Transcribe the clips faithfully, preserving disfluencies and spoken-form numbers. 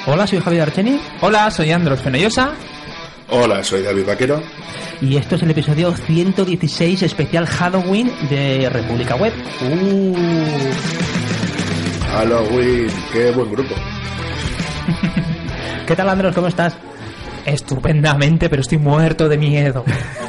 Hola, soy Javier Archeni. Hola, soy Andros Fenollosa. Hola, soy David Vaquero. Y esto es el episodio ciento dieciséis especial Halloween de República Web. Uh. Halloween, qué buen grupo. ¿Qué tal, Andros? ¿Cómo estás? Estupendamente, pero estoy muerto de miedo.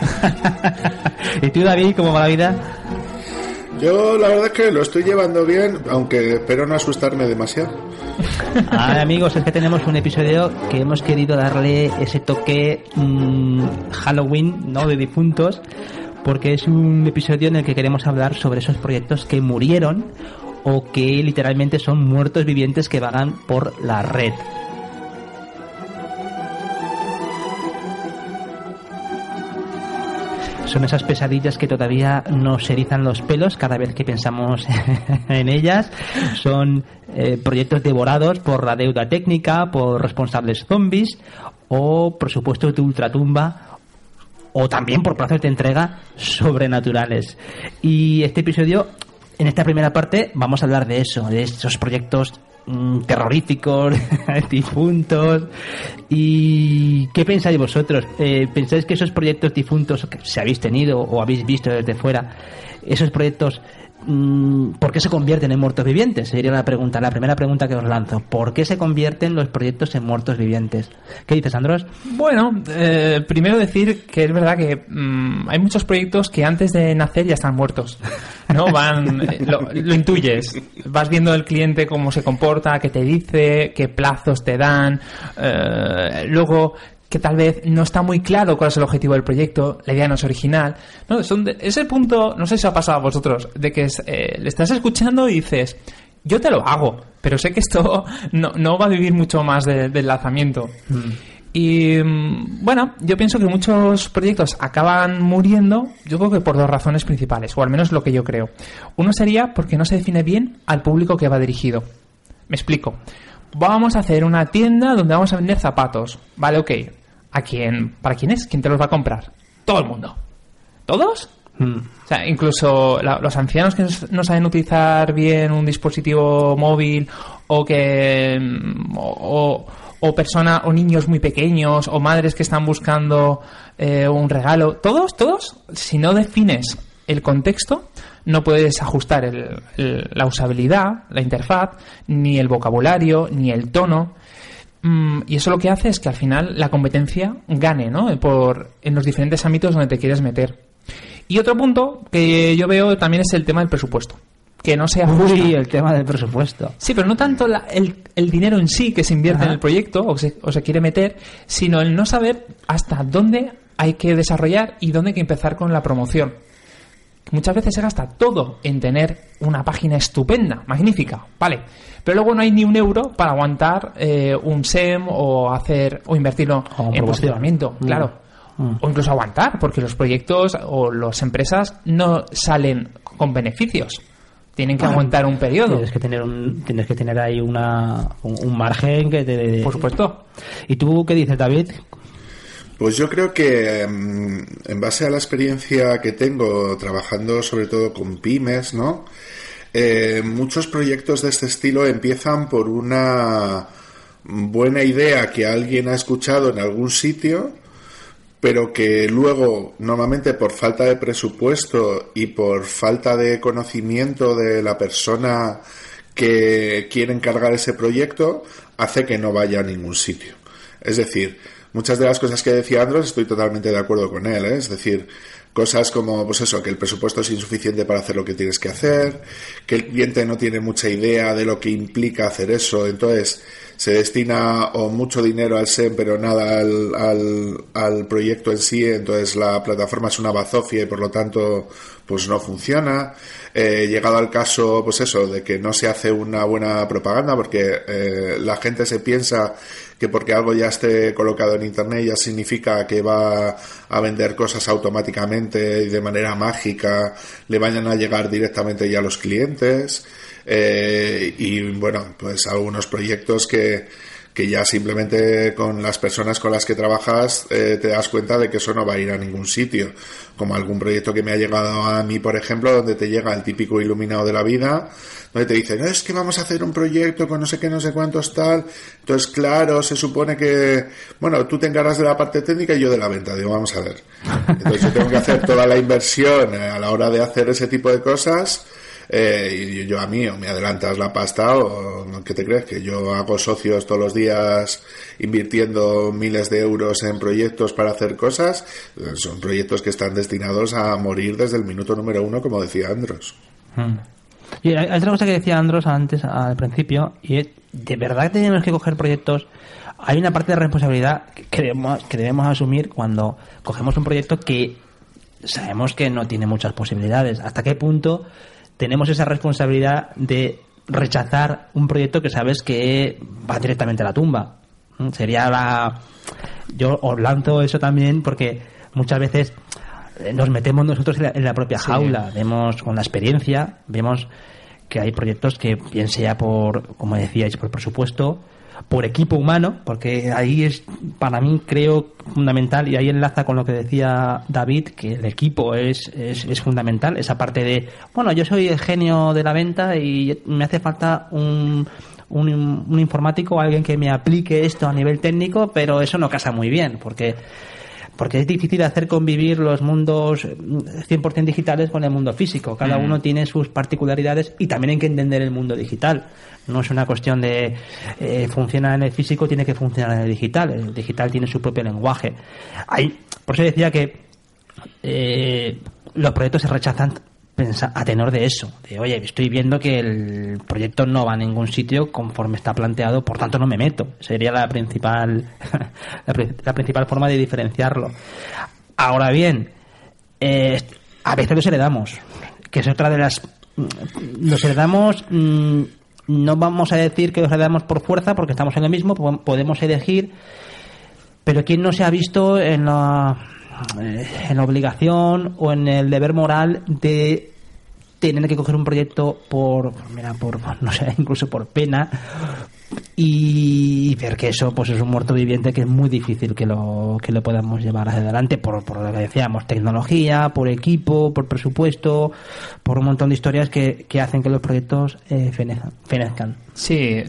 ¿Y tú, David, cómo va la vida? Yo la verdad es que lo estoy llevando bien, aunque espero no asustarme demasiado. Ah, amigos, es que tenemos un episodio que hemos querido darle ese toque mmm, Halloween, ¿no?, de difuntos, porque es un episodio en el que queremos hablar sobre esos proyectos que murieron o que literalmente son muertos vivientes que vagan por la red. Son esas pesadillas que todavía nos erizan los pelos cada vez que pensamos en ellas. Son eh, proyectos devorados por la deuda técnica, por responsables zombies o presupuestos de ultratumba, o también por plazos de entrega sobrenaturales. Y este episodio, en esta primera parte, vamos a hablar de eso, de esos proyectos mmm, terroríficos, difuntos. ¿Y qué pensáis vosotros? Eh, ¿Pensáis que esos proyectos difuntos que se habéis tenido o habéis visto desde fuera, esos proyectos, mmm, ¿por qué se convierten en muertos vivientes? Sería la pregunta, la primera pregunta que os lanzo. ¿Por qué se convierten los proyectos en muertos vivientes? ¿Qué dices, Andros? Bueno, eh, primero decir que es verdad que mmm, hay muchos proyectos que antes de nacer ya están muertos. No van, lo, lo intuyes, vas viendo el cliente cómo se comporta, qué te dice, qué plazos te dan, eh, luego que tal vez no está muy claro cuál es el objetivo del proyecto, la idea no es original. No, son de, ese punto, no sé si os ha pasado a vosotros, de que es, eh, le estás escuchando y dices, yo te lo hago, pero sé que esto no, no va a vivir mucho más de, del lanzamiento. Mm. Y bueno, yo pienso que muchos proyectos acaban muriendo, yo creo que por dos razones principales, o al menos lo que yo creo. Uno sería porque no se define bien al público que va dirigido. Me explico. Vamos a hacer una tienda donde vamos a vender zapatos. Vale, ok. ¿A quién? ¿Para quién es? ¿Quién te los va a comprar? Todo el mundo. ¿Todos? Hmm. O sea, incluso la, los ancianos que no saben utilizar bien un dispositivo móvil o que... o, o, o personas o niños muy pequeños o madres que están buscando eh, un regalo. ¿Todos? ¿Todos? Si no defines el contexto, no puedes ajustar el, el, la usabilidad, la interfaz, ni el vocabulario, ni el tono. Mm, y eso lo que hace es que al final la competencia gane, ¿no?, por, en los diferentes ámbitos donde te quieres meter. Y otro punto que yo veo también es el tema del presupuesto. Que no se ajusta. Uy, el tema del presupuesto. Sí, pero no tanto la, el, el dinero en sí que se invierte Ajá. en el proyecto o se, o se quiere meter, sino el no saber hasta dónde hay que desarrollar y dónde hay que empezar con la promoción. Muchas veces se gasta todo en tener una página estupenda, magnífica, vale, pero luego no hay ni un euro para aguantar eh, un S E M o hacer o invertirlo o en posicionamiento, mm. claro, mm. o incluso aguantar, porque los proyectos o las empresas no salen con beneficios. Tienen que ah, aguantar un periodo. Tienes que tener un, tienes que tener ahí una un, un margen que te de, por supuesto. ¿Y tú qué dices, David? Pues yo creo que en base a la experiencia que tengo trabajando sobre todo con pymes, ¿no? Eh, muchos proyectos de este estilo empiezan por una buena idea que alguien ha escuchado en algún sitio, pero que luego, normalmente por falta de presupuesto y por falta de conocimiento de la persona que quiere encargar ese proyecto, hace que no vaya a ningún sitio. Es decir, muchas de las cosas que decía Andros estoy totalmente de acuerdo con él, ¿eh? Es decir, cosas como, pues eso, que el presupuesto es insuficiente para hacer lo que tienes que hacer, que el cliente no tiene mucha idea de lo que implica hacer eso, entonces se destina o mucho dinero al S E M pero nada al, al, al proyecto en sí, entonces la plataforma es una bazofia y por lo tanto pues no funciona. Eh, llegado al caso, pues eso, de que no se hace una buena propaganda porque eh, la gente se piensa que porque algo ya esté colocado en internet ya significa que va a vender cosas automáticamente y de manera mágica le vayan a llegar directamente ya a los clientes. Eh, y bueno, pues algunos proyectos que que ya simplemente con las personas con las que trabajas eh, te das cuenta de que eso no va a ir a ningún sitio. Como algún proyecto que me ha llegado a mí, por ejemplo, donde te llega el típico iluminado de la vida, donde te dicen, no, es que vamos a hacer un proyecto con no sé qué, no sé cuántos tal. Entonces, claro, se supone que, bueno, tú te encargas de la parte técnica y yo de la venta. Digo, vamos a ver. Entonces yo tengo que hacer toda la inversión a la hora de hacer ese tipo de cosas. Eh, y yo a mí o me adelantas la pasta o ¿qué te crees? Que yo hago socios todos los días invirtiendo miles de euros en proyectos para hacer cosas. Son proyectos que están destinados a morir desde el minuto número uno, como decía Andros. Hmm. Y hay otra cosa que decía Andros antes, al principio, y es, de verdad que tenemos que coger proyectos. Hay una parte de responsabilidad que debemos, que debemos asumir cuando cogemos un proyecto que sabemos que no tiene muchas posibilidades. ¿Hasta qué punto tenemos esa responsabilidad de rechazar un proyecto que sabes que va directamente a la tumba? Sería la... Yo os lanzo eso también porque muchas veces nos metemos nosotros en la, en la propia jaula. Sí. Vemos con la experiencia, vemos que hay proyectos que, bien sea por, como decíais, por presupuesto, por equipo humano, porque ahí es, para mí, creo, fundamental, y ahí enlaza con lo que decía David, que el equipo es, es, es fundamental, esa parte de, bueno, yo soy el genio de la venta y me hace falta un, un, un informático, alguien que me aplique esto a nivel técnico, pero eso no casa muy bien, porque porque es difícil hacer convivir los mundos cien por ciento digitales con el mundo físico. Cada mm. uno tiene sus particularidades y también hay que entender el mundo digital. No es una cuestión de eh, funciona en el físico, tiene que funcionar en el digital. El digital tiene su propio lenguaje. Hay, por eso decía que eh, los proyectos se rechazan a tenor de eso, de oye, estoy viendo que el proyecto no va a ningún sitio conforme está planteado, por tanto no me meto. Sería la principal la, la principal forma de diferenciarlo. Ahora bien, eh, a veces los heredamos, que es otra de las... Los heredamos, mmm, no vamos a decir que los heredamos por fuerza, porque estamos en lo mismo, podemos elegir, pero ¿quién no se ha visto en la... en la obligación o en el deber moral de tener que coger un proyecto por, mira, por, no sé, incluso por pena, y ver que eso pues es un muerto viviente que es muy difícil que lo que lo podamos llevar hacia adelante por, por lo que decíamos, tecnología, por equipo, por presupuesto, por un montón de historias que, que hacen que los proyectos eh, fenezcan. Sí,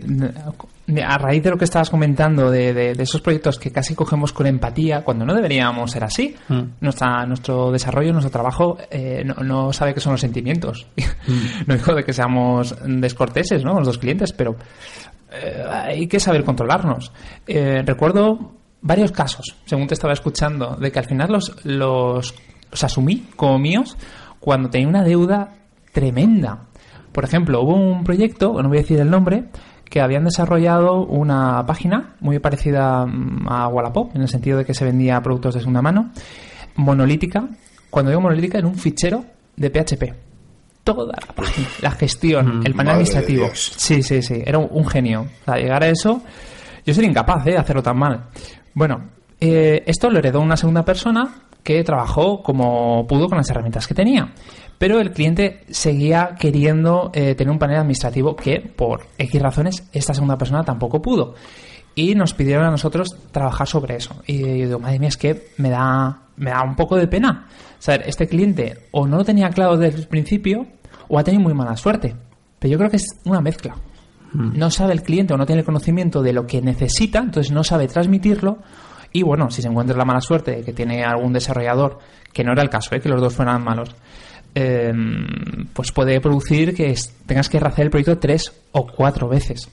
a raíz de lo que estabas comentando de, de, de esos proyectos que casi cogemos con empatía cuando no deberíamos ser así. Mm. Nuestra, nuestro desarrollo, nuestro trabajo eh, no, no sabe qué son los sentimientos. Mm. No digo de que seamos descorteses, ¿no?, con los dos clientes, pero eh, hay que saber controlarnos. Eh, recuerdo varios casos, según te estaba escuchando, de que al final los, los, los asumí como míos cuando tenía una deuda tremenda. Por ejemplo, hubo un proyecto, no voy a decir el nombre, que habían desarrollado una página muy parecida a Wallapop, en el sentido de que se vendía productos de segunda mano, monolítica. Cuando digo monolítica, en un fichero de P H P. Toda la página, la gestión, mm, el panel administrativo. Sí, sí, sí, era un, un genio. O sea, llegar a eso, yo sería incapaz ¿eh? de hacerlo tan mal. Bueno, eh, esto lo heredó una segunda persona que trabajó como pudo con las herramientas que tenía. Pero el cliente seguía queriendo eh, tener un panel administrativo que, por X razones, esta segunda persona tampoco pudo. Y nos pidieron a nosotros trabajar sobre eso. Y yo digo, madre mía, es que me da, me da un poco de pena. O sea, este cliente o no lo tenía claro desde el principio o ha tenido muy mala suerte. Pero yo creo que es una mezcla. Mm. No sabe el cliente o no tiene el conocimiento de lo que necesita, entonces no sabe transmitirlo. Y bueno, si se encuentra la mala suerte de que tiene algún desarrollador, que no era el caso, ¿eh? Que los dos fueran malos, Eh, pues puede producir que tengas que rehacer el proyecto tres o cuatro veces.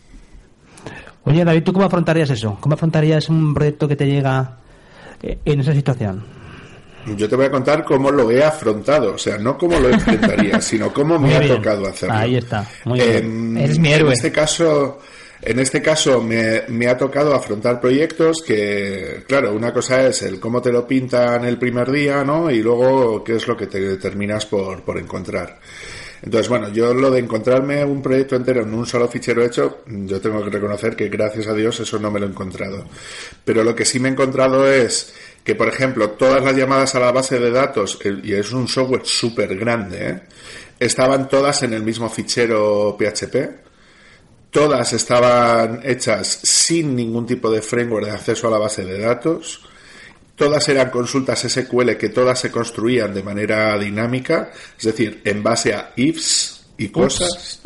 Oye, David, ¿tú cómo afrontarías eso? ¿Cómo afrontarías un proyecto que te llega en esa situación? Yo te voy a contar cómo lo he afrontado, o sea, no cómo lo enfrentaría, sino cómo me ha bien. tocado hacerlo. Ahí está, muy eh, bien. Eres mi héroe. En este caso... En este caso me, me ha tocado afrontar proyectos que, claro, una cosa es el cómo te lo pintan el primer día, ¿no? Y luego qué es lo que te terminas por, por encontrar. Entonces, bueno, yo lo de encontrarme un proyecto entero en un solo fichero hecho, yo tengo que reconocer que gracias a Dios eso no me lo he encontrado. Pero lo que sí me he encontrado es que, por ejemplo, todas las llamadas a la base de datos, y es un software súper grande, ¿eh? Estaban todas en el mismo fichero P H P. todas estaban hechas sin ningún tipo de framework de acceso a la base de datos. Todas eran consultas ese cu ele que todas se construían de manera dinámica, es decir, en base a ifs y cosas.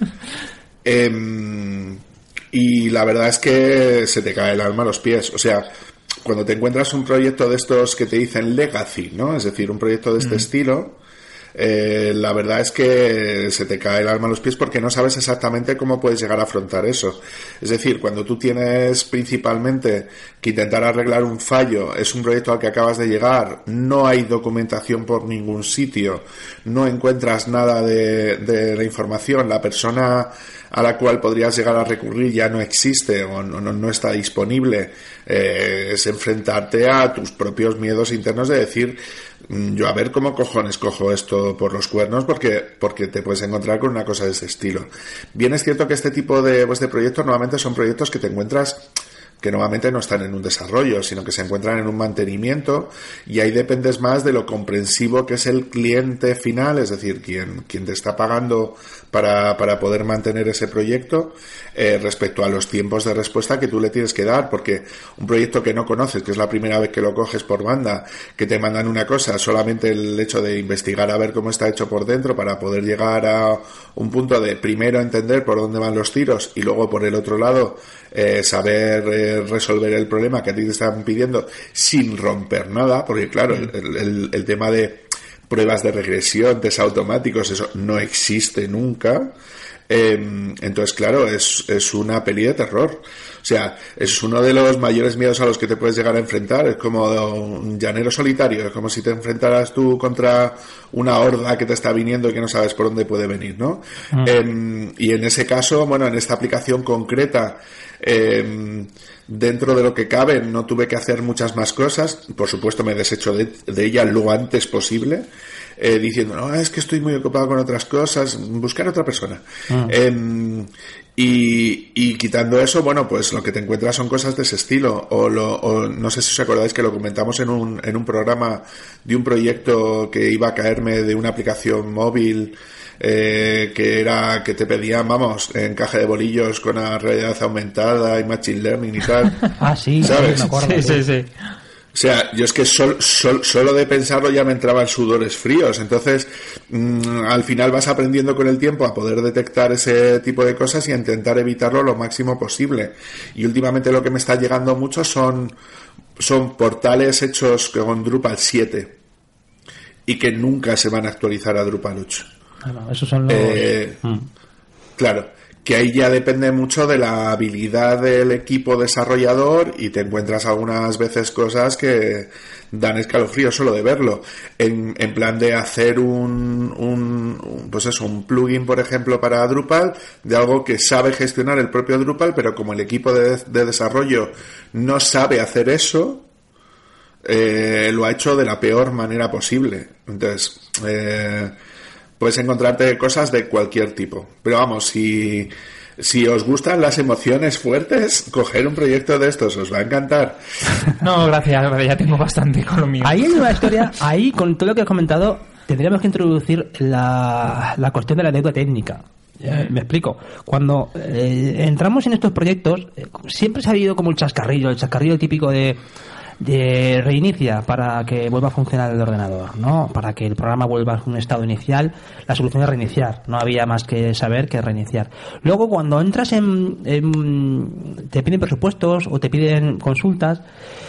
eh, y la verdad es que se te cae el alma a los pies. O sea, cuando te encuentras un proyecto de estos que te dicen legacy, ¿no? Es decir, un proyecto de este mm. estilo, eh, la verdad es que se te cae el alma a los pies porque no sabes exactamente cómo puedes llegar a afrontar eso. Es decir, cuando tú tienes principalmente que intentar arreglar un fallo, es un proyecto al que acabas de llegar, no hay documentación por ningún sitio, no encuentras nada de, de la información, la persona a la cual podrías llegar a recurrir ya no existe o no, no, no está disponible, eh, es enfrentarte a tus propios miedos internos de decir, yo a ver cómo cojones cojo esto por los cuernos, porque porque te puedes encontrar con una cosa de ese estilo. Bien es cierto que este tipo de, pues, de proyectos normalmente son proyectos que te encuentras que normalmente no están en un desarrollo, sino que se encuentran en un mantenimiento, y ahí dependes más de lo comprensivo que es el cliente final, es decir, quien, quien te está pagando para, para poder mantener ese proyecto, eh, respecto a los tiempos de respuesta que tú le tienes que dar, porque un proyecto que no conoces, que es la primera vez que lo coges por banda, que te mandan una cosa, solamente el hecho de investigar a ver cómo está hecho por dentro para poder llegar a un punto de primero entender por dónde van los tiros y luego por el otro lado eh, saber eh, resolver el problema que a ti te están pidiendo sin romper nada, porque claro, el, el, el tema de pruebas de regresión, test automáticos, eso no existe nunca. Eh, entonces, claro, es, es una peli de terror. O sea, es uno de los mayores miedos a los que te puedes llegar a enfrentar. Es como un llanero solitario, es como si te enfrentaras tú contra una horda que te está viniendo y que no sabes por dónde puede venir, ¿no? Mm. Eh, y en ese caso, bueno, en esta aplicación concreta, eh, dentro de lo que cabe, no tuve que hacer muchas más cosas. Por supuesto, me deshecho de, de ella lo antes posible. Eh, diciendo, no, es que estoy muy ocupado con otras cosas, buscar otra persona. Ah. Eh, y, y quitando eso, bueno, pues lo que te encuentras son cosas de ese estilo. O, lo, o no sé si os acordáis que lo comentamos en un, en un programa de un proyecto que iba a caerme de una aplicación móvil, eh, que era, que te pedían, vamos, encaje de bolillos con la realidad aumentada y machine learning y tal. Ah, sí, ¿sabes? Me acuerdo, sí, sí, sí. O sea, yo es que sol, sol, solo de pensarlo ya me entraban sudores fríos. Entonces, mmm, al final vas aprendiendo con el tiempo a poder detectar ese tipo de cosas y a intentar evitarlo lo máximo posible. Y últimamente lo que me está llegando mucho son, son portales hechos con Drupal siete y que nunca se van a actualizar a Drupal ocho. Claro, esos son los... Eh, mm. Claro. Que ahí ya depende mucho de la habilidad del equipo desarrollador y te encuentras algunas veces cosas que dan escalofrío solo de verlo. En, en plan de hacer un, un, un, pues eso, un plugin, por ejemplo, para Drupal, de algo que sabe gestionar el propio Drupal, pero como el equipo de, de desarrollo no sabe hacer eso, eh, lo ha hecho de la peor manera posible. Entonces, eh, puedes encontrarte cosas de cualquier tipo. Pero vamos, si, si os gustan las emociones fuertes, coger un proyecto de estos os va a encantar. No, gracias, ya tengo bastante con lo mío. Ahí hay una historia, ahí con todo lo que has comentado, tendríamos que introducir la, la cuestión de la deuda técnica. Eh, me explico. Cuando eh, entramos en estos proyectos, eh, siempre se ha habido como el chascarrillo, el chascarrillo típico de... de reinicia para que vuelva a funcionar el ordenador, ¿no? Para que el programa vuelva a un estado inicial, la solución es reiniciar, no había más que saber que reiniciar. Luego cuando entras en, en te piden presupuestos o te piden consultas,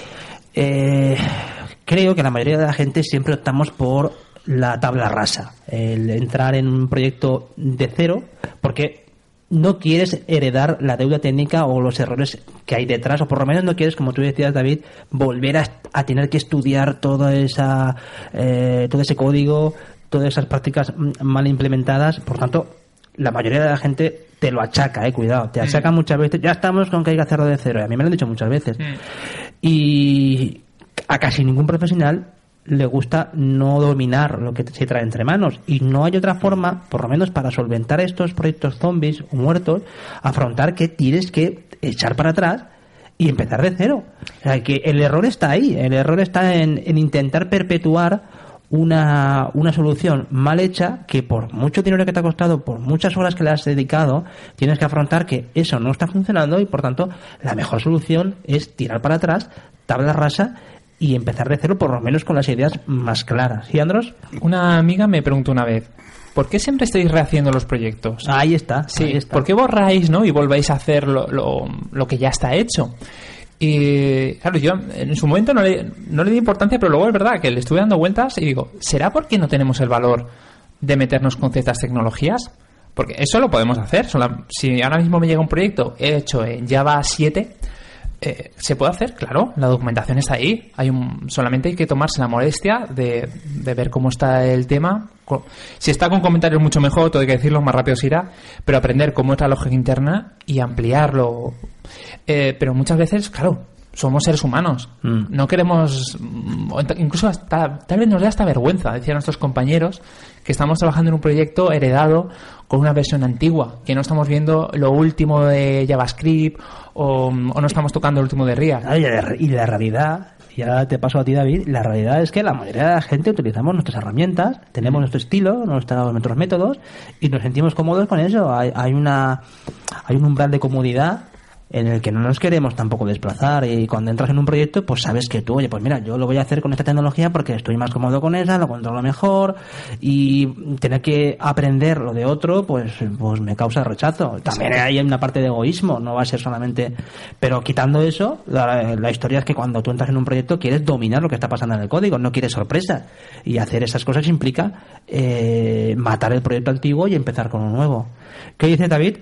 eh, creo que la mayoría de la gente siempre optamos por la tabla rasa, el entrar en un proyecto de cero, porque no quieres heredar la deuda técnica o los errores que hay detrás, o por lo menos no quieres, como tú decías, David, volver a, a tener que estudiar toda esa eh, todo ese código, todas esas prácticas mal implementadas. Por tanto, la mayoría de la gente te lo achaca, eh, cuidado, te achaca mm. muchas veces. Ya estamos con que hay que hacerlo de cero, y a mí me lo han dicho muchas veces. Mm. Y a casi ningún profesional le gusta no dominar lo que se trae entre manos, y no hay otra forma, por lo menos para solventar estos proyectos zombies o muertos, afrontar que tienes que echar para atrás y empezar de cero. O sea, que el error está ahí, el error está en, en intentar perpetuar una, una solución mal hecha que por mucho dinero que te ha costado, por muchas horas que le has dedicado, tienes que afrontar que eso no está funcionando y por tanto la mejor solución es tirar para atrás, tabla rasa y empezar de cero, por lo menos con las ideas más claras. ¿Sí, Andros? Una amiga me preguntó una vez, ¿por qué siempre estáis rehaciendo los proyectos? Ahí está, sí, ahí está. ¿Por qué borráis, ¿no? y volvéis a hacer lo, lo, lo que ya está hecho? Y claro, yo en su momento no le, no le di importancia, pero luego es verdad que le estuve dando vueltas y digo, ¿será porque no tenemos el valor de meternos con ciertas tecnologías? Porque eso lo podemos hacer. Sola, si ahora mismo me llega un proyecto hecho en Java siete, eh, ¿se puede hacer? Claro, la documentación está ahí. Hay un, solamente hay que tomarse la molestia de, de ver cómo está el tema. Si está con comentarios mucho mejor, todo hay que decirlo, más rápido se irá, pero aprender cómo es la lógica interna y ampliarlo. Eh, pero muchas veces, claro, somos seres humanos. Mm. No queremos, incluso hasta, tal vez nos dé hasta vergüenza, decían nuestros compañeros, que estamos trabajando en un proyecto heredado con una versión antigua, que no estamos viendo lo último de JavaScript o, o no estamos tocando el último de React. Y la realidad, ya te paso a ti, David, la realidad es que la mayoría de la gente utilizamos nuestras herramientas, tenemos nuestro estilo, nuestros, nuestros métodos y nos sentimos cómodos con eso. Hay, hay una hay un umbral de comodidad en el que no nos queremos tampoco desplazar, y cuando entras en un proyecto pues sabes que tú, oye, pues mira, yo lo voy a hacer con esta tecnología porque estoy más cómodo con esa, lo controlo mejor, y tener que aprender lo de otro pues pues me causa rechazo. También hay una parte de egoísmo, no va a ser solamente, pero quitando eso, la, la historia es que cuando tú entras en un proyecto quieres dominar lo que está pasando en el código, no quieres sorpresas, y hacer esas cosas implica eh, matar el proyecto antiguo y empezar con uno nuevo. ¿Qué dice David?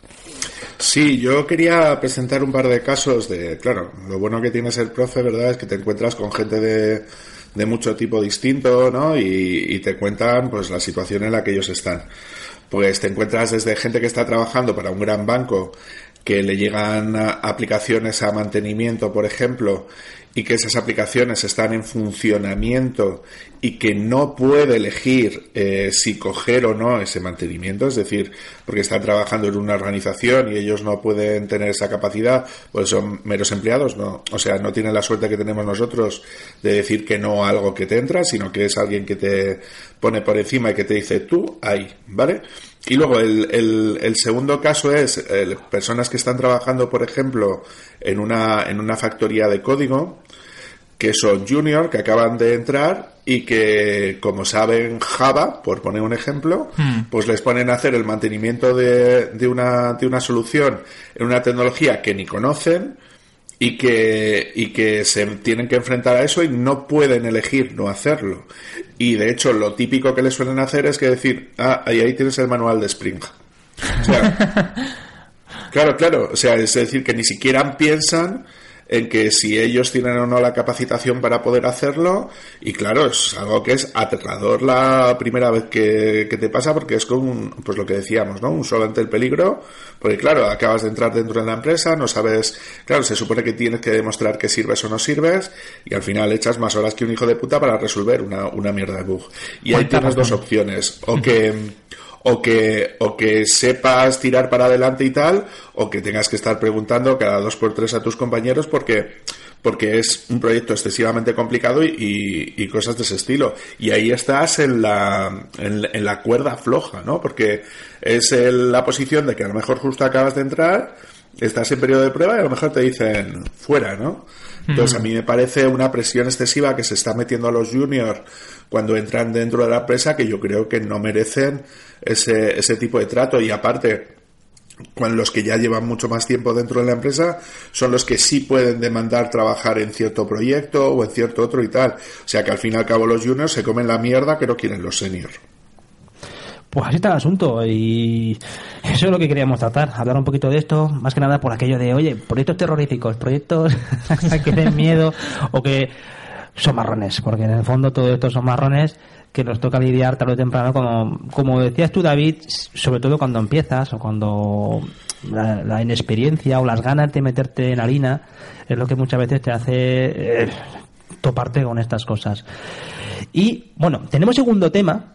Sí, yo quería presentar un par de casos de, claro, lo bueno que tiene ser profe, ¿verdad?, es que te encuentras con gente de, de mucho tipo distinto, ¿no? Y, y te cuentan, pues, la situación en la que ellos están. Pues te encuentras desde gente que está trabajando para un gran banco, que le llegan aplicaciones a mantenimiento, por ejemplo, y que esas aplicaciones están en funcionamiento y que no puede elegir eh, si coger o no ese mantenimiento, es decir, porque están trabajando en una organización y ellos no pueden tener esa capacidad, pues son meros empleados, no, o sea, no tienen la suerte que tenemos nosotros de decir que no a algo que te entra, sino que es alguien que te pone por encima y que te dice tú ahí, ¿vale? Y luego el, el, el segundo caso es eh, personas que están trabajando, por ejemplo, en una, en una factoría de código, que son junior, que acaban de entrar y que, como saben Java, por poner un ejemplo, hmm. pues les ponen a hacer el mantenimiento de, de, una, de una solución en una tecnología que ni conocen y que, y que se tienen que enfrentar a eso y no pueden elegir no hacerlo. Y de hecho lo típico que les suelen hacer es que decir, ah, ahí, ahí tienes el manual de Spring. O sea, claro, claro, o sea, es decir, que ni siquiera piensan en que si ellos tienen o no la capacitación para poder hacerlo, y claro, es algo que es aterrador la primera vez que, que te pasa, porque es como un, pues lo que decíamos, ¿no? Un solo ante el peligro, porque claro, acabas de entrar dentro de la empresa, no sabes, claro, se supone que tienes que demostrar que sirves o no sirves, y al final echas más horas que un hijo de puta para resolver una, una mierda de bug. Y ahí tienes dos opciones, o que o que o que sepas tirar para adelante y tal, o que tengas que estar preguntando cada dos por tres a tus compañeros porque porque es un proyecto excesivamente complicado y, y, y cosas de ese estilo. Y ahí estás en la en, en la cuerda floja, ¿no? Porque es el, la posición de que a lo mejor justo acabas de entrar, estás en periodo de prueba y a lo mejor te dicen fuera, ¿no? Entonces a mí me parece una presión excesiva que se está metiendo a los juniors cuando entran dentro de la empresa, que yo creo que no merecen ese, ese tipo de trato. Y aparte, cuando los que ya llevan mucho más tiempo dentro de la empresa son los que sí pueden demandar trabajar en cierto proyecto o en cierto otro y tal. O sea que al fin y al cabo los juniors se comen la mierda que no quieren los seniors. Pues así está el asunto, y eso es lo que queríamos tratar, hablar un poquito de esto, más que nada por aquello de, oye, proyectos terroríficos, proyectos que den miedo o que son marrones, porque en el fondo todo esto son marrones que nos toca lidiar tarde o temprano, como, como decías tú, David, sobre todo cuando empiezas o cuando la, la inexperiencia o las ganas de meterte en harina es lo que muchas veces te hace eh, toparte con estas cosas. Y bueno, tenemos segundo tema.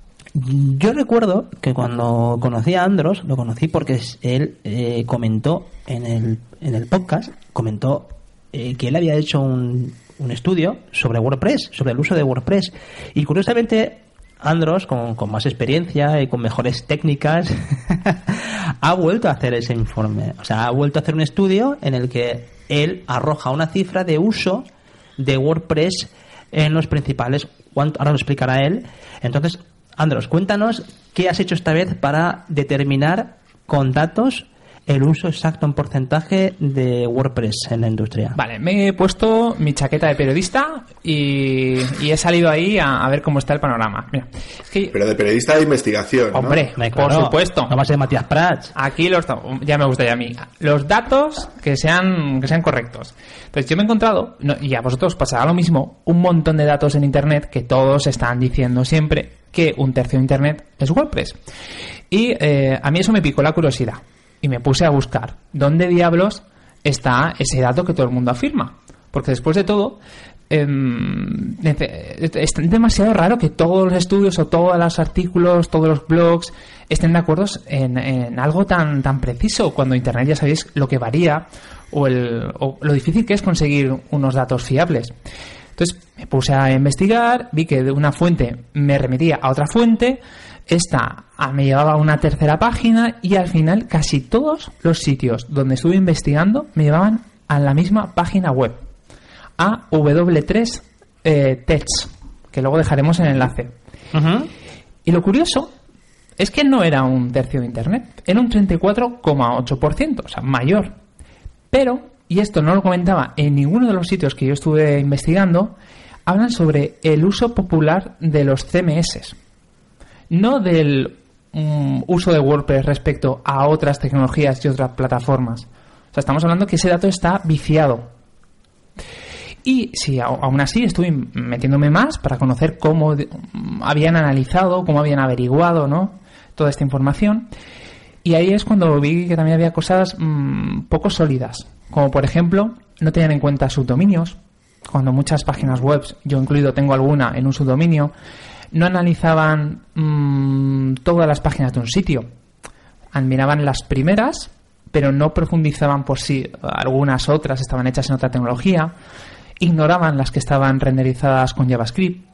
Yo recuerdo que cuando conocí a Andros, lo conocí porque él eh, comentó en el, en el podcast, comentó eh, que él había hecho un, un estudio sobre WordPress, sobre el uso de WordPress. Y curiosamente, Andros, con, con más experiencia y con mejores técnicas, ha vuelto a hacer ese informe. O sea, ha vuelto a hacer un estudio en el que él arroja una cifra de uso de WordPress en los principales. Ahora lo explicará él. Entonces, Andros, cuéntanos qué has hecho esta vez para determinar con datos el uso exacto en porcentaje de WordPress en la industria. Vale, me he puesto mi chaqueta de periodista y, y he salido ahí a, a ver cómo está el panorama. Mira, es que, pero de periodista de investigación, ¿no? Hombre, Me, por claro, supuesto. No va a ser Matías Prats. Aquí los, ya me gustaría a mí. Los datos que sean, que sean correctos. Entonces yo me he encontrado, no, y a vosotros pasará lo mismo, un montón de datos en Internet que todos están diciendo siempre que un tercio de Internet es WordPress. Y eh, a mí eso me picó la curiosidad. Y me puse a buscar dónde diablos está ese dato que todo el mundo afirma. Porque después de todo, eh, es demasiado raro que todos los estudios o todos los artículos, todos los blogs estén de acuerdo en, en algo tan, tan preciso, cuando Internet ya sabéis lo que varía o, el, o lo difícil que es conseguir unos datos fiables. Entonces me puse a investigar, vi que de una fuente me remitía a otra fuente. Esta me llevaba a una tercera página y al final casi todos los sitios donde estuve investigando me llevaban a la misma página web, a W tres eh, Tech, que luego dejaremos el enlace. Uh-huh. Y lo curioso es que no era un tercio de Internet, era un treinta y cuatro coma ocho por ciento, o sea, mayor. Pero, y esto no lo comentaba en ninguno de los sitios que yo estuve investigando, hablan sobre el uso popular de los C M S. No del um, uso de WordPress respecto a otras tecnologías y otras plataformas. O sea, estamos hablando que ese dato está viciado. Y sí, aún así estuve metiéndome más para conocer cómo habían analizado, cómo habían averiguado, ¿no?, toda esta información. Y ahí es cuando vi que también había cosas mmm, poco sólidas. Como por ejemplo, no tenían en cuenta subdominios. Cuando muchas páginas web, yo incluido tengo alguna en un subdominio, no analizaban mmm, todas las páginas de un sitio. Admiraban las primeras, pero no profundizaban por si algunas otras estaban hechas en otra tecnología. Ignoraban las que estaban renderizadas con JavaScript.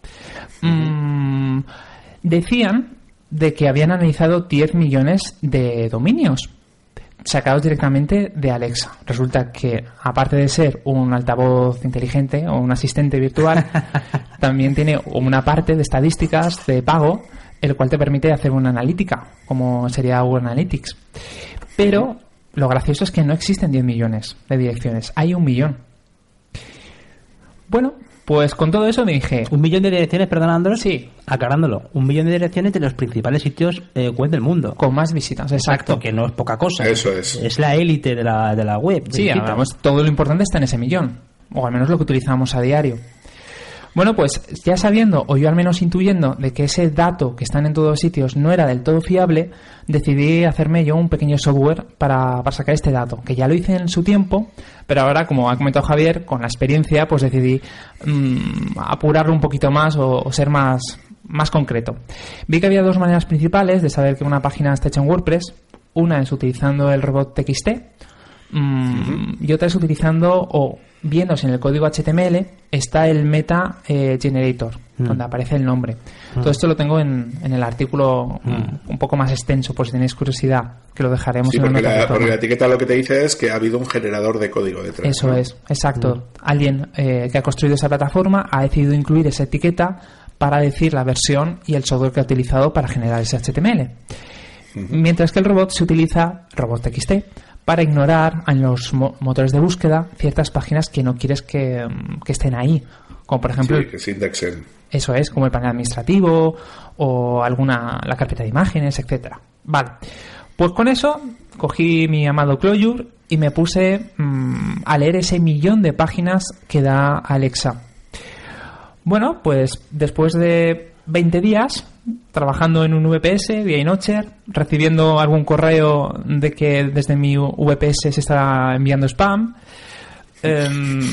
Mm, decían de que habían analizado diez millones de dominios sacados directamente de Alexa. Resulta que, aparte de ser un altavoz inteligente o un asistente virtual, también tiene una parte de estadísticas de pago, el cual te permite hacer una analítica, como sería Google Analytics. Pero lo gracioso es que no existen diez millones de direcciones, hay un millón. Bueno, pues con todo eso me dije... ¿Un millón de direcciones, perdón, Andros? Sí. Aclarándolo. Un millón de direcciones de los principales sitios eh, web del mundo. Con más visitas, exacto. Exacto, que no es poca cosa. Eso es. Es la élite de la, de la web. Sí, además, todo lo importante está en ese millón. O al menos lo que utilizamos a diario. Bueno, pues ya sabiendo, o yo al menos intuyendo, de que ese dato que están en todos los sitios no era del todo fiable, decidí hacerme yo un pequeño software para, para sacar este dato, que ya lo hice en su tiempo, pero ahora, como ha comentado Javier, con la experiencia, pues decidí mmm, apurarlo un poquito más o, o ser más, más concreto. Vi que había dos maneras principales de saber que una página está hecha en WordPress. Una es utilizando el robot T X T mmm, uh-huh. y otra es utilizando o viéndose en el código H T M L está el Meta eh, Generator, mm. donde aparece el nombre. Mm. Todo esto lo tengo en, en el artículo mm. un poco más extenso, por si tenéis curiosidad, que lo dejaremos sí, en porque, la, la, porque la etiqueta lo que te dice es que ha habido un generador de código detrás. Eso ¿no? es, exacto. Mm. Alguien eh, que ha construido esa plataforma ha decidido incluir esa etiqueta para decir la versión y el software que ha utilizado para generar ese H T M L. Mm-hmm. Mientras que el robot se utiliza robot T X T para ignorar en los mo- motores de búsqueda ciertas páginas que no quieres que, que estén ahí. Como por ejemplo... Sí, que se indexen. Eso es, como el panel administrativo o alguna la carpeta de imágenes, etcétera. Vale. Pues con eso cogí mi amado Clojure y me puse mmm, a leer ese millón de páginas que da Alexa. Bueno, pues después de veinte días trabajando en un V P S día y noche, recibiendo algún correo de que desde mi V P S se está enviando spam, eh,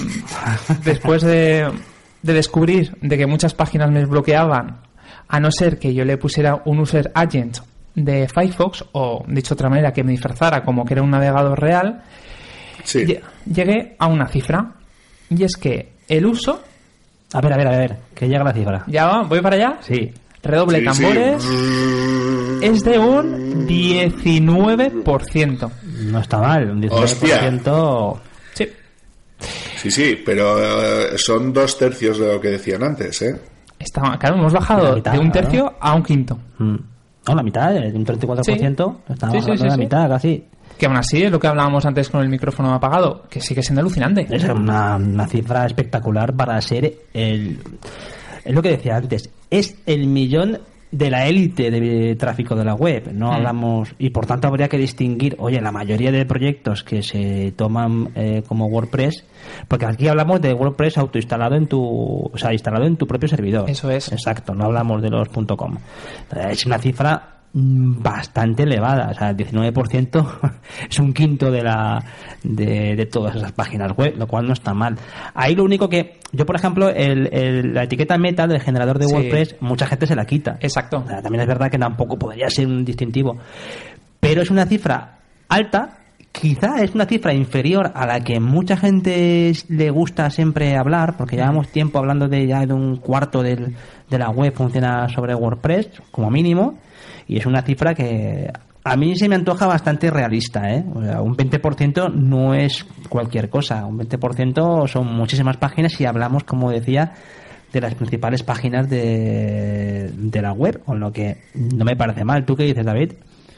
después de, de descubrir de que muchas páginas me bloqueaban, a no ser que yo le pusiera un user agent de Firefox, o dicho de otra manera que me disfrazara como que era un navegador real, sí. llegué a una cifra, y es que el uso... A ver, a ver, a ver, que llega la cifra. ¿Ya va? ¿Voy para allá? Sí. Redoble Sí, tambores. sí. Es de un diecinueve por ciento. No está mal, un diecinueve por ciento... Sí. Sí, sí, pero eh, son dos tercios de lo que decían antes, ¿eh? Está, claro, hemos bajado mitad, de un tercio claro. a un quinto. Mm. No, la mitad, de un treinta y cuatro por ciento. Sí. Estamos Sí, sí, hablando sí, de la sí. mitad, casi. Que aún así es lo que hablábamos antes con el micrófono apagado, que sigue siendo alucinante. Es una, una cifra espectacular para ser el... Es lo que decía antes, es el millón de la élite de tráfico de la web. No Mm. hablamos... Y por tanto habría que distinguir, oye, la mayoría de proyectos que se toman eh, como WordPress, porque aquí hablamos de WordPress autoinstalado en tu... O sea, instalado en tu propio servidor. Eso es. Exacto, no hablamos de los .com. Es una cifra bastante elevada, o sea, el diecinueve por ciento es un quinto de la de, de todas esas páginas web, lo cual no está mal. Ahí lo único que yo, por ejemplo, el, el, la etiqueta meta del generador de Sí. WordPress, mucha gente se la quita. Exacto. O sea, también es verdad que tampoco podría ser un distintivo, pero es una cifra alta. Quizá es una cifra inferior a la que mucha gente le gusta siempre hablar, porque llevamos tiempo hablando de ya de un cuarto del, de la web funciona sobre WordPress, como mínimo, y es una cifra que a mí se me antoja bastante realista, ¿eh? O sea, un veinte por ciento no es cualquier cosa, un veinte por ciento son muchísimas páginas y hablamos, como decía, de las principales páginas de, de la web, con lo que no me parece mal. ¿Tú qué dices, David?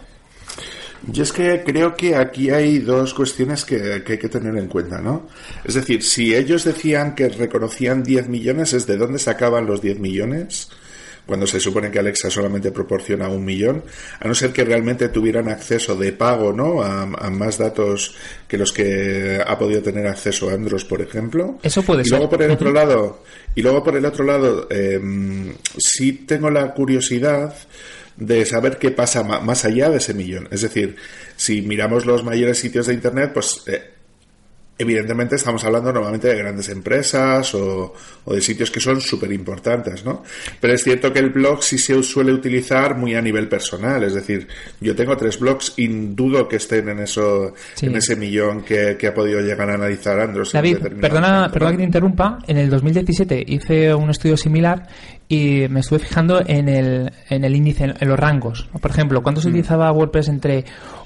Yo es que creo que aquí hay dos cuestiones que, que hay que tener en cuenta, ¿no? Es decir, si ellos decían que reconocían diez millones, ¿es de dónde sacaban los diez millones? Cuando se supone que Alexa solamente proporciona un millón, a no ser que realmente tuvieran acceso de pago, ¿no? A, a más datos que los que ha podido tener acceso Andros, por ejemplo. Eso puede y ser. Luego por el otro lado, y luego por el otro lado, eh, sí tengo la curiosidad de saber qué pasa más allá de ese millón. Es decir, si miramos los mayores sitios de Internet, pues eh, evidentemente estamos hablando normalmente de grandes empresas o, o de sitios que son súper importantes, ¿no? Pero es cierto que el blog sí se suele utilizar muy a nivel personal. Es decir, yo tengo tres blogs y dudo que estén en eso, Sí. en ese millón que, que ha podido llegar a analizar Andros. David, en determinado perdona, momento, perdona ¿no? que te interrumpa. En el dos mil diecisiete hice un estudio similar y me estuve fijando en el, en el índice, en los rangos. Por ejemplo, ¿cuánto se utilizaba WordPress entre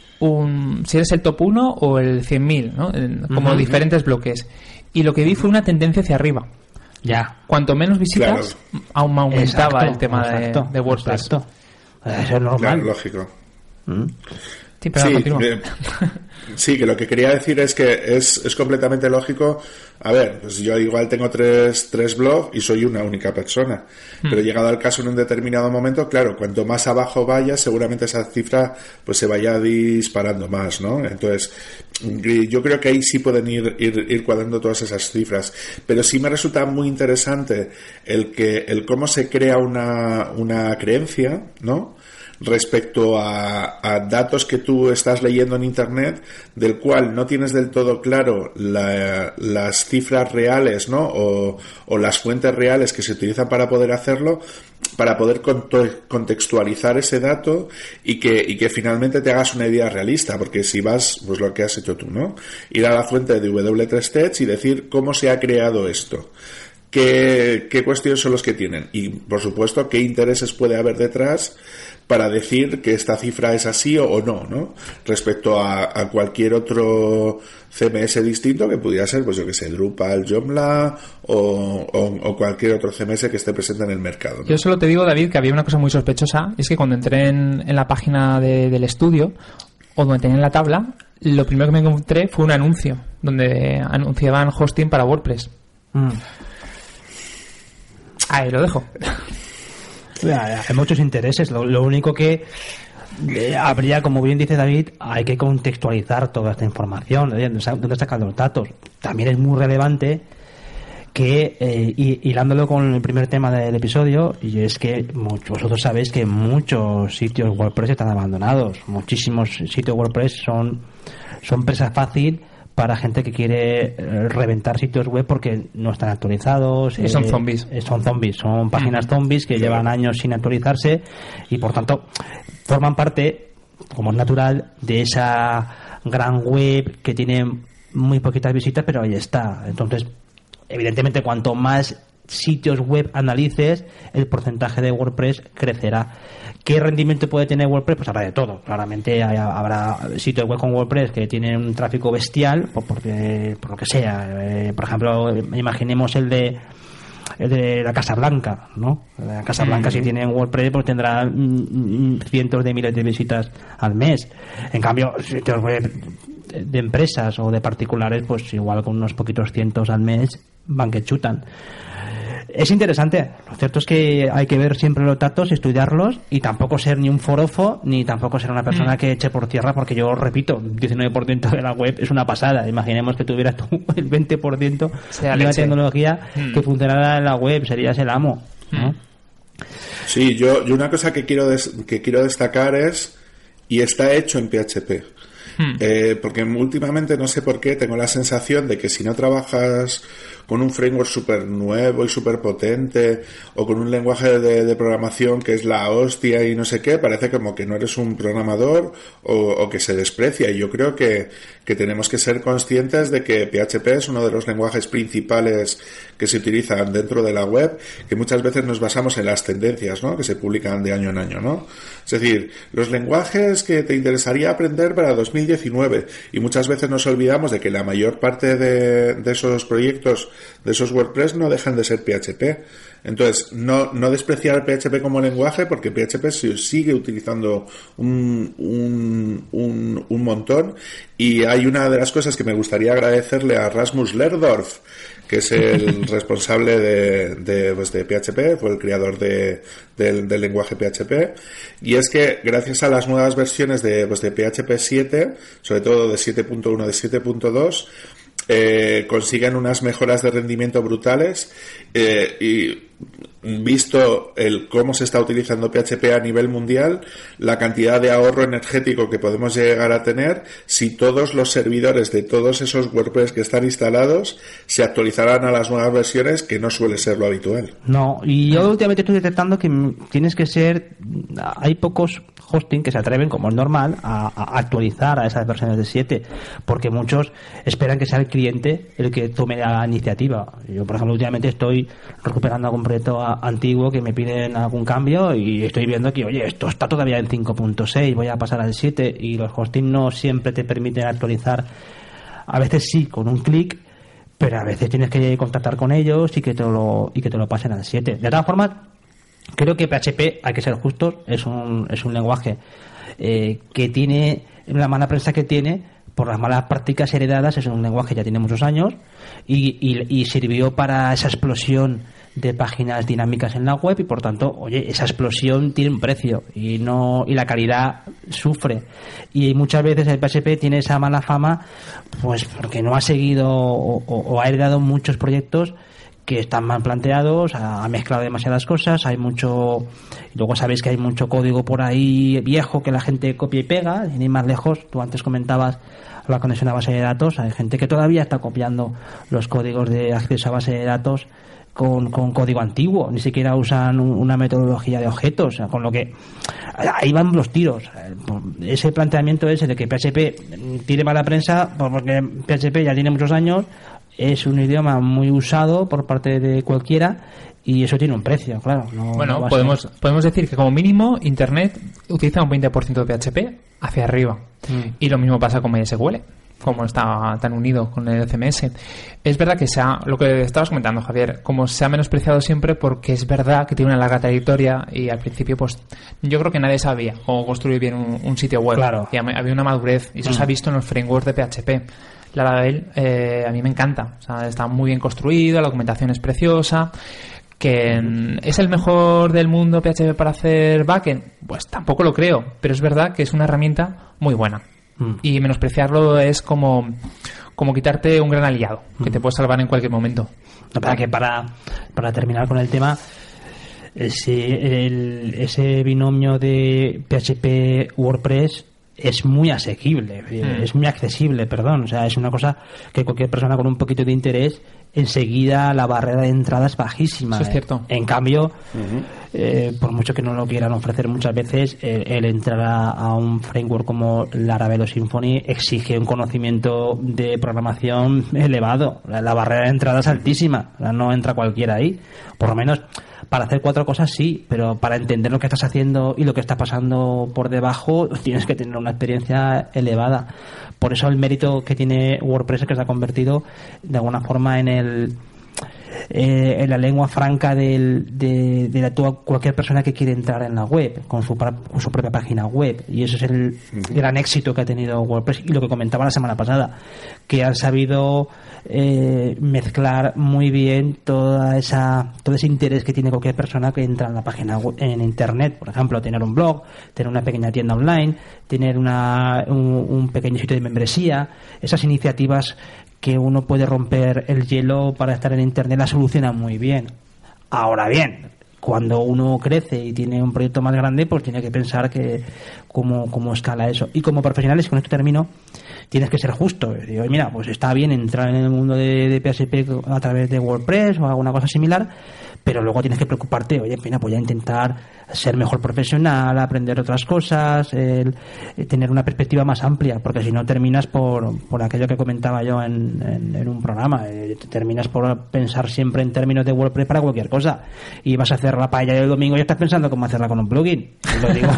un, si eres el top uno o el cien mil, ¿no? En- como Ujú. diferentes bloques? Y lo que vi fue una tendencia hacia arriba. Ya. Cuanto menos visitas, aún aumentaba Exacto, el tema de- exacto, de, WordPress. exacto. Eso es normal. Claro, lógico. Mm. Sí, pero Sí, continúa. eh, sí, que lo que quería decir es que es, es completamente lógico. A ver, pues yo igual tengo tres, tres blogs y soy una única persona. Pero llegado al caso en un determinado momento, claro, cuanto más abajo vaya, seguramente esa cifra pues se vaya disparando más, ¿no? Entonces, yo creo que ahí sí pueden ir, ir, ir cuadrando todas esas cifras. Pero sí me resulta muy interesante el que, el cómo se crea una, una creencia, ¿no? Respecto a, a datos que tú estás leyendo en Internet, del cual no tienes del todo claro la, las cifras reales, ¿no? O, o las fuentes reales que se utilizan para poder hacerlo, para poder conto- contextualizar ese dato y que, y que finalmente te hagas una idea realista, porque si vas, pues lo que has hecho tú, ¿no? Ir a la fuente de W tres Tech y decir cómo se ha creado esto. ¿Qué, qué cuestiones son los que tienen? Y, por supuesto, qué intereses puede haber detrás para decir que esta cifra es así o, o no, ¿no? Respecto a, a cualquier otro C M S distinto que pudiera ser, pues yo que sé, Drupal, Joomla o, o, o cualquier otro C M S que esté presente en el mercado, ¿no? Yo solo te digo, David, que había una cosa muy sospechosa, y es que cuando entré en, en la página de- del estudio, o donde tenían la tabla, lo primero que me encontré fue un anuncio, donde anunciaban hosting para WordPress. Mm. Ahí lo dejo. Hay muchos intereses. Lo, lo único que eh, habría, como bien dice David, hay que contextualizar toda esta información. ¿De dónde sa- dónde sacan los datos? También es muy relevante que, eh, y- hilándolo con el primer tema del episodio, y es que muchos, vosotros sabéis que muchos sitios WordPress están abandonados. Muchísimos sitios WordPress son, son presa fácil para gente que quiere eh, reventar sitios web porque no están actualizados. Y son zombies. eh, Son zombies, son páginas zombies que llevan años sin actualizarse y por tanto forman parte, como es natural, de esa gran web que tiene muy poquitas visitas, pero ahí está. Entonces, evidentemente cuanto más sitios web analices, el porcentaje de WordPress crecerá. ¿Qué rendimiento puede tener WordPress? Pues habrá de todo. Claramente hay, habrá sitios web con WordPress que tienen un tráfico bestial, por, porque, por lo que sea. Eh, por ejemplo, imaginemos el de el de la Casa Blanca, ¿no? La Casa Blanca, mm. si tiene WordPress, pues tendrá mm, cientos de miles de visitas al mes. En cambio, sitios web de empresas o de particulares, pues igual con unos poquitos cientos al mes van que chutan. Es interesante. Lo cierto es que hay que ver siempre los datos, estudiarlos y tampoco ser ni un forofo ni tampoco ser una persona mm. que eche por tierra, porque yo repito, diecinueve por ciento de la web es una pasada. Imaginemos que tuvieras tú el veinte por ciento de la tecnología mm. que funcionara en la web, serías el amo, ¿no? Mm. Sí, yo, yo una cosa que quiero des, que quiero destacar es, y está hecho en P H P. Hmm. Eh, porque últimamente no sé por qué tengo la sensación de que si no trabajas con un framework súper nuevo y súper potente o con un lenguaje de, de programación que es la hostia y no sé qué, parece como que no eres un programador o, o que se desprecia. Y yo creo que, que tenemos que ser conscientes de que P H P es uno de los lenguajes principales que se utilizan dentro de la web, que muchas veces nos basamos en las tendencias, ¿no?, que se publican de año en año, ¿no? Es decir, los lenguajes que te interesaría aprender para dos mil diecinueve, y muchas veces nos olvidamos de que la mayor parte de, de esos proyectos, de esos WordPress, no dejan de ser P H P. Entonces, no, no despreciar P H P como lenguaje, porque P H P se sigue utilizando un, un, un, un montón, y hay una de las cosas que me gustaría agradecerle a Rasmus Lerdorf, que es el responsable de, de, pues de P H P, fue el creador de, del, del lenguaje P H P, y es que gracias a las nuevas versiones de, pues de P H P siete, sobre todo de siete punto uno, de siete punto dos, eh, consiguen unas mejoras de rendimiento brutales, eh, y visto el cómo se está utilizando P H P a nivel mundial, la cantidad de ahorro energético que podemos llegar a tener si todos los servidores de todos esos WordPress que están instalados se actualizaran a las nuevas versiones, que no suele ser lo habitual. No, y yo últimamente estoy detectando que tienes que ser, hay pocos hosting que se atreven, como es normal, a, a actualizar a esas versiones de siete, porque muchos esperan que sea el cliente el que tome la iniciativa. Yo, por ejemplo, últimamente estoy recuperando algún proyecto a, antiguo que me piden algún cambio y estoy viendo que, oye, esto está todavía en cinco punto seis, voy a pasar al siete, y los hosting no siempre te permiten actualizar. A veces sí, con un clic, pero a veces tienes que contactar con ellos y que te lo, y que te lo pasen al siete. De todas formas, creo que P H P, hay que ser justos, es un, es un lenguaje eh, que tiene la mala prensa que tiene por las malas prácticas heredadas. Es un lenguaje que ya tiene muchos años y, y, y sirvió para esa explosión de páginas dinámicas en la web, y por tanto, oye, esa explosión tiene un precio y no y la calidad sufre, y muchas veces el P H P tiene esa mala fama pues porque no ha seguido o, o, o ha heredado muchos proyectos que están mal planteados, ha, ha mezclado demasiadas cosas, hay mucho, y luego sabéis que hay mucho código por ahí viejo que la gente copia y pega, sin ir más lejos. Tú antes comentabas la conexión a base de datos, hay gente que todavía está copiando los códigos de acceso a base de datos con, con código antiguo, ni siquiera usan un, una metodología de objetos, con lo que ahí van los tiros. Ese planteamiento ese de que P H P tiene mala prensa, porque P H P ya tiene muchos años, es un idioma muy usado por parte de cualquiera, y eso tiene un precio, claro. No, bueno, no podemos, podemos decir que como mínimo Internet utiliza un veinte por ciento de P H P hacia arriba, mm. y lo mismo pasa con M S Q L, como está tan unido con el C M S. Es verdad que se ha, lo que estabas comentando, Javier, como se ha menospreciado siempre, porque es verdad que tiene una larga trayectoria, y al principio pues yo creo que nadie sabía cómo construir bien un, un sitio web, claro. Y había una madurez, y eso mm. se ha visto en los frameworks de P H P. Laravel eh, a mí me encanta, o sea, está muy bien construido, la documentación es preciosa. ¿Que es el mejor del mundo P H P para hacer backend? Pues tampoco lo creo, pero es verdad que es una herramienta muy buena. Mm. Y menospreciarlo es como, como quitarte un gran aliado, mm. que te puede salvar en cualquier momento. No, para que para, para terminar con el tema, ese, el, ese binomio de P H P WordPress es muy asequible, mm. es muy accesible, perdón. O sea, es una cosa que cualquier persona con un poquito de interés, enseguida la barrera de entrada es bajísima. Eso es cierto. En cambio, uh-huh. eh, por mucho que no lo quieran ofrecer muchas veces, el, el entrar a, a un framework como Laravel o Symfony exige un conocimiento de programación elevado. La, la barrera de entrada es altísima, no entra cualquiera ahí. Por lo menos para hacer cuatro cosas sí, pero para entender lo que estás haciendo y lo que está pasando por debajo tienes que tener una experiencia elevada. Por eso el mérito que tiene WordPress es que se ha convertido de alguna forma en el eh, en la lengua franca del, de, de la, toda, cualquier persona que quiere entrar en la web con su, con su propia página web, y eso es el gran éxito que ha tenido WordPress. Y lo que comentaba la semana pasada, que han sabido eh, mezclar muy bien toda esa todo ese interés que tiene cualquier persona que entra en la página web, en internet. Por ejemplo, tener un blog, tener una pequeña tienda online, tener una, un, un pequeño sitio de membresía. Esas iniciativas que uno puede romper el hielo para estar en internet la soluciona muy bien. Ahora bien, cuando uno crece y tiene un proyecto más grande, pues tiene que pensar que cómo, cómo escala eso. Y como profesionales, con esto termino, tienes que ser justo. Digo, mira, pues está bien entrar en el mundo de, de P H P a través de WordPress o alguna cosa similar, pero luego tienes que preocuparte, oye, mira, voy a intentar ser mejor profesional, aprender otras cosas, el, el tener una perspectiva más amplia, porque si no terminas por, por aquello que comentaba yo en, en, en un programa, eh, terminas por pensar siempre en términos de WordPress para cualquier cosa, y vas a hacer la paella del domingo y estás pensando cómo hacerla con un plugin. Lo digo.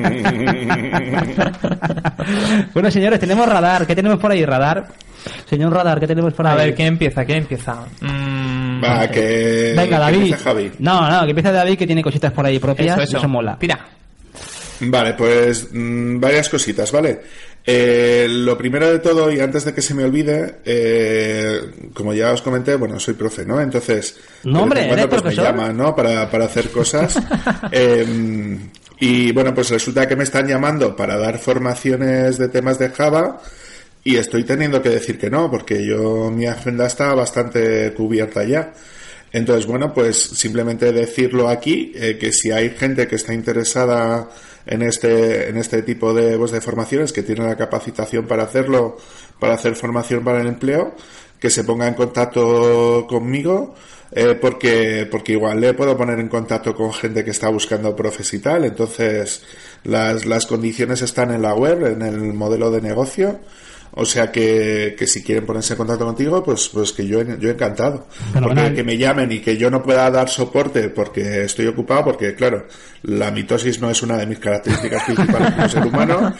Bueno, señores, tenemos Radar. ¿Qué tenemos por ahí, Radar? Señor Radar, ¿qué tenemos por ahí? A ver, ¿quién empieza? ¿Quién empieza? Mm, Va, que... Venga, David. Que Javi. No, no, que empiece David, que tiene cositas por ahí propias. Eso, eso. Eso mola. Tira. Vale, pues mmm, varias cositas, ¿vale? Eh, lo primero de todo, y antes de que se me olvide, eh, como ya os comenté, bueno, soy profe, ¿no? Entonces, no, hombre, bueno, ¿eres pues profesor? me llaman, ¿no? Para, para hacer cosas. eh, y bueno, pues resulta que me están llamando para dar formaciones de temas de Java, y estoy teniendo que decir que no, porque yo, mi agenda está bastante cubierta ya. Entonces, bueno, pues simplemente decirlo aquí, eh, que si hay gente que está interesada en este en este tipo de, pues, de formaciones, que tiene la capacitación para hacerlo, para hacer formación para el empleo, que se ponga en contacto conmigo, eh, porque porque igual le puedo poner en contacto con gente que está buscando profes y tal. Entonces, las las condiciones están en la web, en el modelo de negocio. O sea que, que si quieren ponerse en contacto contigo, pues pues que yo yo encantado. Porque que me llamen y que yo no pueda dar soporte porque estoy ocupado, porque claro, la mitosis no es una de mis características principales como ser humano.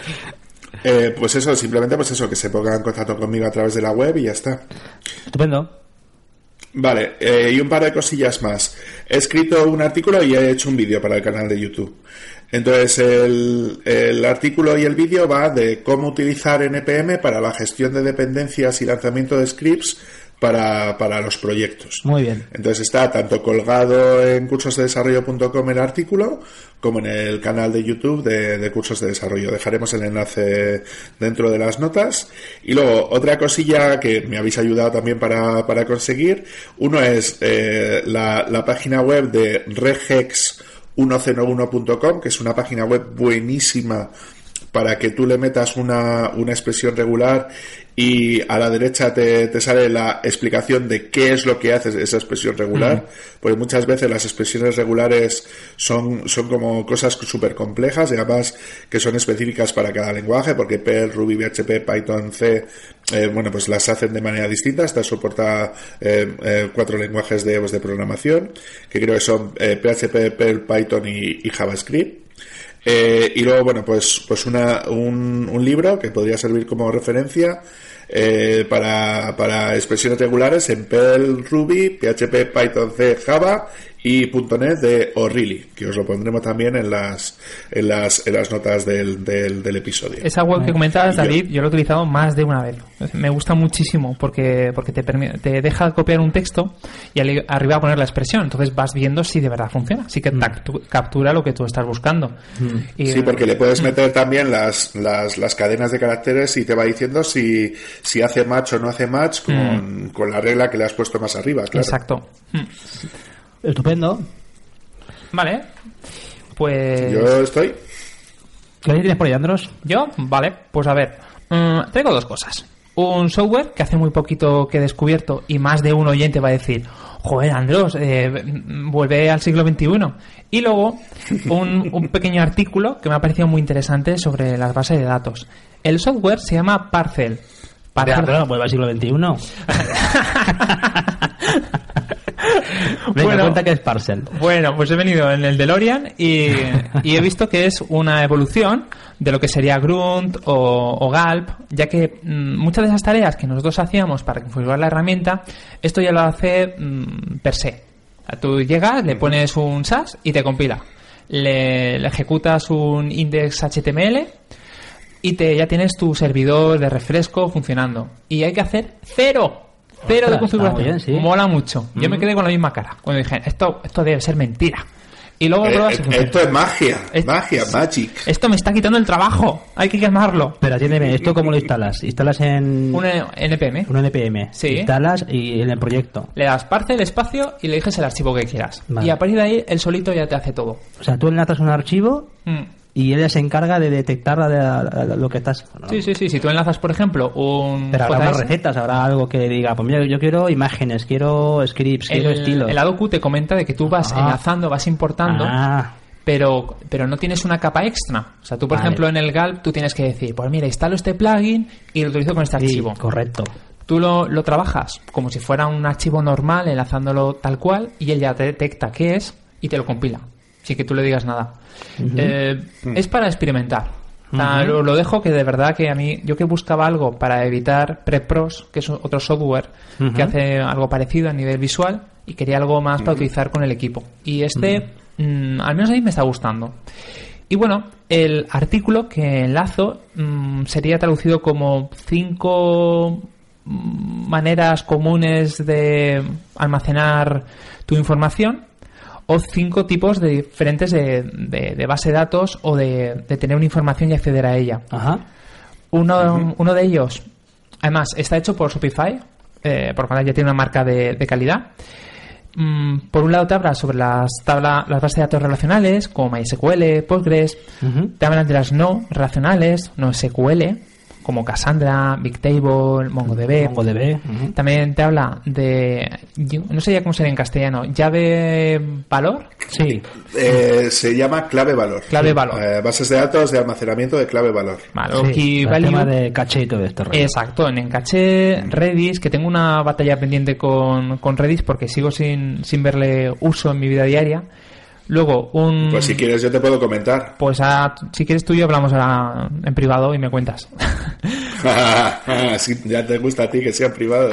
Eh, pues eso, simplemente pues eso, que se pongan en contacto conmigo a través de la web y ya está. Estupendo. Vale, eh, y un par de cosillas más. He escrito un artículo y he hecho un vídeo para el canal de YouTube. Entonces, el, el artículo y el vídeo va de cómo utilizar N P M para la gestión de dependencias y lanzamiento de scripts para, para los proyectos. Muy bien. Entonces está tanto colgado en cursos de desarrollo punto com el artículo, como en el canal de YouTube de, de Cursos de Desarrollo. Dejaremos el enlace dentro de las notas. Y luego, otra cosilla que me habéis ayudado también para, para conseguir. Uno es eh, la, la página web de regex ciento uno punto com, que es una página web buenísima para que tú le metas una, una expresión regular y a la derecha te, te sale la explicación de qué es lo que hace esa expresión regular, mm. porque muchas veces las expresiones regulares son, son como cosas súper complejas y además que son específicas para cada lenguaje, porque Perl, Ruby, P H P, Python, C, eh, bueno, pues las hacen de manera distinta. Esta soporta eh, eh, cuatro lenguajes de, pues, de programación, que creo que son eh, P H P, Perl, Python y, y JavaScript. Eh, y luego, bueno, pues, pues una, un, un libro que podría servir como referencia eh, para, para expresiones regulares en Perl, Ruby, P H P, Python, C, Java y .NET de O'Reilly, que os lo pondremos también en las en las, en las notas del, del, del episodio. Esa web que comentabas, David, yo, yo lo he utilizado más de una vez. Me gusta muchísimo porque porque te permite, te deja copiar un texto y arriba poner la expresión. Entonces vas viendo si de verdad funciona, si que mm. captura lo que tú estás buscando. Mm. Y, sí, porque le puedes meter también las, las, las cadenas de caracteres y te va diciendo si, si hace match o no hace match con, mm. con la regla que le has puesto más arriba, claro. Exacto. Mm. Estupendo. Vale. Pues... Yo estoy... ¿Qué tienes por ahí, Andros? Yo, vale, pues a ver, mmm, traigo dos cosas. Un software que hace muy poquito que he descubierto y más de un oyente va a decir, joder, Andros, eh, vuelve al siglo veintiuno. Y luego un, un pequeño artículo que me ha parecido muy interesante sobre las bases de datos. El software se llama Parcel. Parcel. Pero no vuelve al siglo veintiuno. Me bueno, cuenta que es Parcel. Bueno, pues he venido en el DeLorean y, y he visto que es una evolución de lo que sería Grunt o, o Gulp, ya que mmm, muchas de esas tareas que nosotros hacíamos para configurar la herramienta, esto ya lo hace mmm, per se. O sea, tú llegas, le pones un S A S y te compila. Le, le ejecutas un index H T M L y te, ya tienes tu servidor de refresco funcionando. Y hay que hacer cero. Cero Ostras, de configuración. Bien, sí. Mola mucho. Yo mm. me quedé con la misma cara cuando dije, esto, esto debe ser mentira. Y luego eh, pruebas. Eh, esto es magia. Es, magia, magic. Esto me está quitando el trabajo. Hay que quemarlo. Pero atiéndeme, ¿esto cómo lo instalas? ¿Instalas en. Un N P M? Un N P M. Sí. Instalas y en el proyecto. Le das parcel, espacio y le eliges el archivo que quieras. Vale. Y a partir de ahí, él solito ya te hace todo. O sea, tú enlazas un archivo. Mm. Y ella se encarga de detectar la de la, la, lo que estás... ¿no? Sí, sí, sí. Si tú enlazas, por ejemplo, un... Pero habrá unas recetas, habrá algo que diga, pues mira, yo quiero imágenes, quiero scripts, el, quiero estilos. El Adoku te comenta de que tú vas ah. enlazando, vas importando, ah. pero, pero no tienes una capa extra. O sea, tú, por vale. ejemplo, en el Gulp, tú tienes que decir, pues mira, instalo este plugin y lo utilizo con este sí, archivo. Correcto. Tú lo, lo trabajas como si fuera un archivo normal, enlazándolo tal cual, y él ya te detecta qué es y te lo compila. Sin que tú le digas nada. Uh-huh. Eh, uh-huh. Es para experimentar. O sea, uh-huh. lo, lo dejo que de verdad que a mí, yo que buscaba algo para evitar PrepPros, que es otro software uh-huh. que hace algo parecido a nivel visual, y quería algo más uh-huh. para utilizar con el equipo. Y este, uh-huh. mmm, al menos a mí me está gustando. Y bueno, el artículo que enlazo mmm, sería traducido como cinco maneras comunes de almacenar tu información, o cinco tipos de diferentes de, de, de base de datos o de, de tener una información y acceder a ella. Ajá. Uno, uh-huh. uno de ellos, además, está hecho por Shopify, eh, por lo cual ya tiene una marca de, de calidad. Mm, por un lado te habla sobre las tabla, las bases de datos relacionales, como MySQL, Postgres. Uh-huh. Te hablan de las no relacionales, no S Q L, como Cassandra, Bigtable, MongoDB. MongoDB. Uh-huh. También te habla de, no sé ya cómo sería en castellano, llave valor. Sí. Eh, se llama clave valor. Clave valor. Eh, bases de datos de almacenamiento de clave valor. Vale, sí, o key el value. tema de caché y todo esto. Redis. Exacto, en, en caché, Redis, que tengo una batalla pendiente con, con Redis porque sigo sin, sin verle uso en mi vida diaria. Luego, un... Pues si quieres yo te puedo comentar. Pues a, si quieres tú y yo hablamos ahora en privado y me cuentas. Sí, ya te gusta a ti que sea en privado. ¿eh?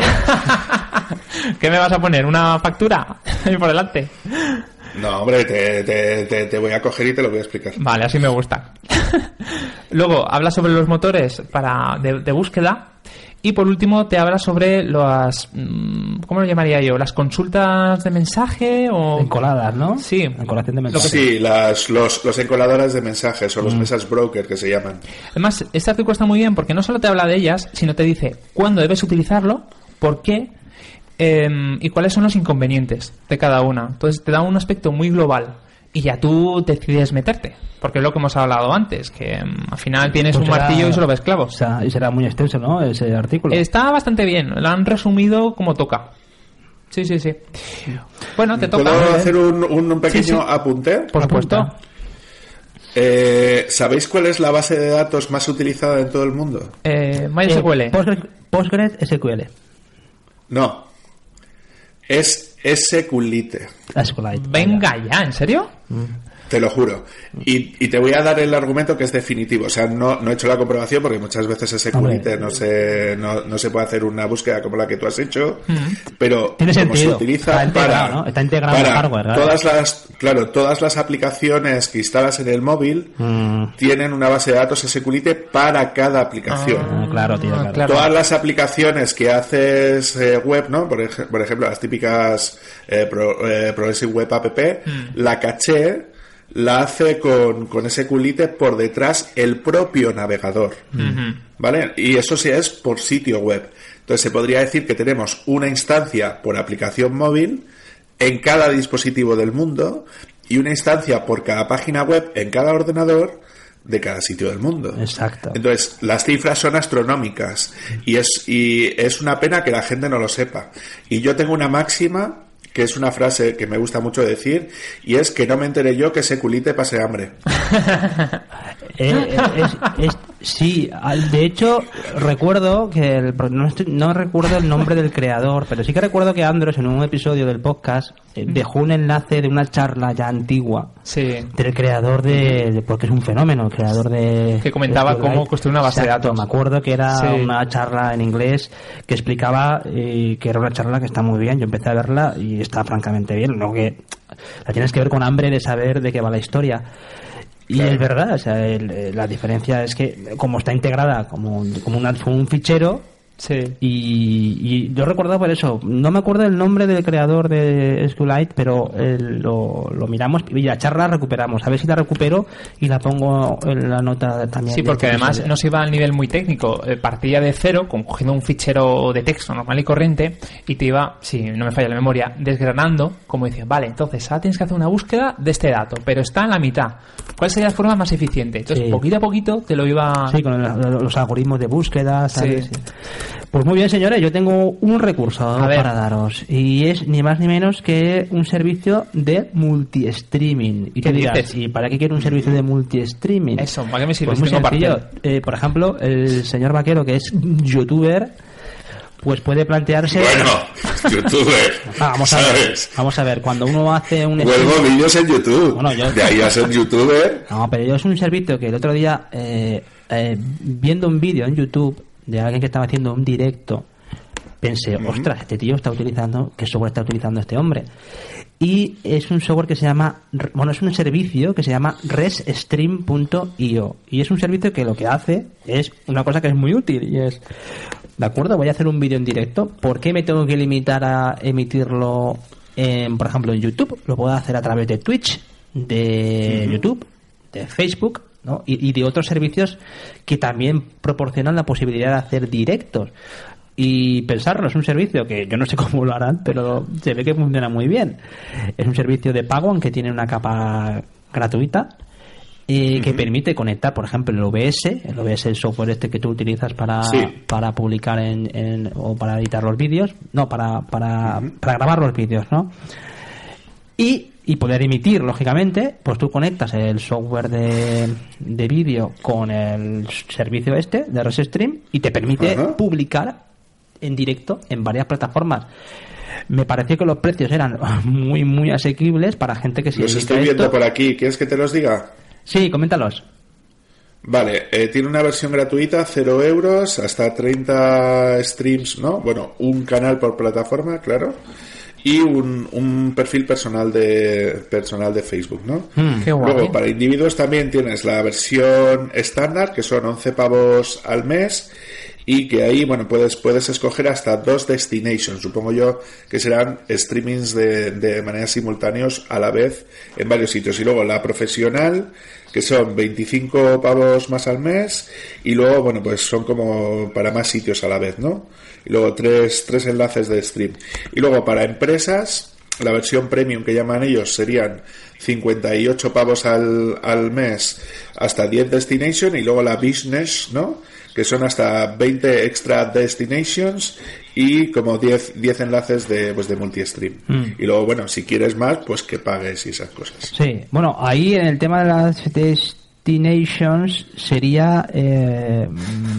¿Qué me vas a poner? ¿Una factura? Por delante. No, hombre, te, te, te, te voy a coger y te lo voy a explicar. Vale, así me gusta. Luego, habla sobre los motores para de, de búsqueda. Y por último te habla sobre las, ¿cómo lo llamaría yo? ¿Las consultas de mensaje o...? Encoladas, ¿no? Sí. Encolación de mensajes. Sí, las, los, los encoladoras de mensajes o los mm. message broker que se llaman. Además, este artículo está muy bien porque no solo te habla de ellas, sino te dice cuándo debes utilizarlo, por qué eh, y cuáles son los inconvenientes de cada una. Entonces te da un aspecto muy global. Y ya tú decides meterte, porque es lo que hemos hablado antes, que um, al final tienes pues un será, martillo y solo ves clavos. O sea, y será muy extenso, ¿no? Ese artículo. Está bastante bien, lo han resumido como toca. Sí, sí, sí. Bueno, te toca. ¿Puedo hacer un, un pequeño sí, sí. apunte? Por supuesto. Eh, ¿Sabéis cuál es la base de datos más utilizada en todo el mundo? Eh, MySQL. Eh, Postgres, Postgres S Q L. No. Es SQLite. SQLite. Venga ya, ¿en serio? Mm. Te lo juro. Y, y te voy a dar el argumento que es definitivo. O sea, no, no he hecho la comprobación porque muchas veces SQLite no se, no, no se puede hacer una búsqueda como la que tú has hecho. Mm. Pero tiene como sentido. se utiliza Está para, ¿no? Está integrado para en hardware, ¿verdad? todas las, claro, todas las aplicaciones que instalas en el móvil mm. tienen una base de datos SQLite para cada aplicación. Ah, claro, tío, claro. claro. Todas las aplicaciones que haces eh, web, ¿no? Por, ej- por ejemplo, las típicas eh, Pro, eh, Progressive Web App, mm. la caché la hace con, con SQLite por detrás el propio navegador. Mm-hmm. ¿Vale? Y eso sí es por sitio web. Entonces se podría decir que tenemos una instancia por aplicación móvil en cada dispositivo del mundo y una instancia por cada página web en cada ordenador de cada sitio del mundo. Exacto. Entonces, las cifras son astronómicas y es, y es una pena que la gente no lo sepa. Y yo tengo una máxima, que es una frase que me gusta mucho decir, y es que no me enteré yo que ese culite pase hambre. eh, es, es, sí, de hecho recuerdo que el, no, estoy, no recuerdo el nombre del creador, pero sí que recuerdo que Andros en un episodio del podcast eh, dejó un enlace de una charla ya antigua, sí, del creador de, de porque es un fenómeno, el creador de que comentaba de cómo construir una base Exacto, de datos. Me acuerdo que era sí. una charla en inglés que explicaba eh, que era una charla que está muy bien. Yo empecé a verla y está francamente bien, no que la tienes que ver con hambre de saber de qué va la historia. Y claro, es verdad, o sea, el, la diferencia es que como está integrada como, como una, un fichero, sí. y, y yo recuerdo por eso, no me acuerdo el nombre del creador de SQLite, pero el, lo, lo miramos y la charla la recuperamos, a ver si la recupero y la pongo en la nota también. Sí, porque además no se iba al nivel muy técnico, eh, partía de cero, con, cogiendo un fichero de texto normal y corriente, y te iba, si no me falla la memoria, desgranando, como decía, vale, entonces ahora tienes que hacer una búsqueda de este dato, pero está en la mitad. ¿Cuál sería la forma más eficiente? Entonces, sí, poquito a poquito te lo iba... Sí, con el, los algoritmos de búsqueda, ¿sabes? Sí. Sí. Pues muy bien, señores, yo tengo un recurso a para daros. Y es ni más ni menos que un servicio de multi-streaming. ¿Y qué dirás, dices? ¿y para qué quiero un servicio de multi-streaming? Eso, ¿para qué me sirve? Pues muy sencillo. Eh, por ejemplo, el señor Vaquero, que es youtuber, pues puede plantearse... Bueno, youtuber, ah, vamos a ¿sabes? ver, vamos a ver, cuando uno hace un... Vuelvo vídeos en YouTube, bueno, yo... de ahí a ser youtuber... No, pero yo es un servicio que el otro día, eh, eh, viendo un vídeo en YouTube de alguien que estaba haciendo un directo, pensé, uh-huh. ostras, este tío está utilizando, ¿qué software está utilizando este hombre? Y es un software que se llama, bueno, es un servicio que se llama resstream punto io, y es un servicio que lo que hace es una cosa que es muy útil, y es, de acuerdo, voy a hacer un vídeo en directo, ¿por qué me tengo que limitar a emitirlo, en, por ejemplo, en YouTube? Lo puedo hacer a través de Twitch, de uh-huh. YouTube, de Facebook, ¿no? Y, y de otros servicios que también proporcionan la posibilidad de hacer directos. Y pensarlo, es un servicio que yo no sé cómo lo harán, pero se ve que funciona muy bien. Es un servicio de pago, aunque tiene una capa gratuita, eh, uh-huh. que permite conectar, por ejemplo, el O B S, el O B S es el software este que tú utilizas para, sí. para publicar en, en, o para editar los vídeos, no, para, para, uh-huh. para grabar los vídeos, ¿no? Y y poder emitir, lógicamente, pues tú conectas el software de, de vídeo con el servicio este de ResStream y te permite uh-huh. publicar en directo en varias plataformas. Me pareció que los precios eran muy, muy asequibles para gente que se los estoy viendo esto. Por aquí, ¿quieres que te los diga? Sí, coméntalos. Vale, eh, tiene una versión gratuita, cero euros, hasta treinta streams, ¿no? Bueno, un canal por plataforma, claro. Y un, un perfil personal de personal de Facebook, ¿no? Mm, qué guay. Luego, para individuos también tienes la versión estándar, que son once pavos al mes, y que ahí, bueno, puedes puedes escoger hasta dos destinations. Supongo yo que serán streamings de, de manera simultáneos a la vez en varios sitios. Y luego la profesional, que son veinticinco pavos más al mes, y luego, bueno, pues son como para más sitios a la vez, ¿no? Y luego tres, tres enlaces de stream. Y luego para empresas, la versión premium que llaman ellos serían cincuenta y ocho pavos al, al mes, hasta diez destination, y luego la business, ¿no? Que son hasta veinte extra destinations y como diez, diez enlaces de, pues de multi-stream. Mm. Y luego, bueno, si quieres más, pues que pagues y esas cosas. Sí, bueno, ahí en el tema de las destinations sería... Eh,